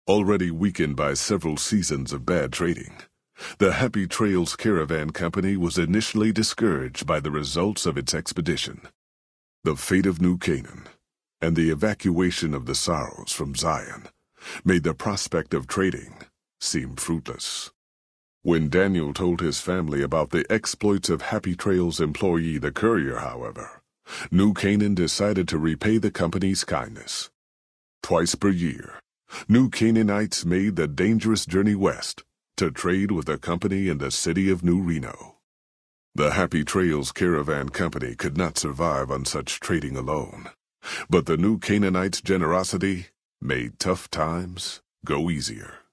Already weakened by several seasons of bad trading, the Happy Trails Caravan Company was initially discouraged by the results of its expedition. The fate of New Canaan and the evacuation of the Sorrows from Zion made the prospect of trading seem fruitless. When Daniel told his family about the exploits of Happy Trails employee the courier, however, New Canaan decided to repay the company's kindness. Twice per year, New Canaanites made the dangerous journey west to trade with a company in the city of New Reno. The Happy Trails Caravan Company could not survive on such trading alone, but the New Canaanites' generosity made tough times go easier.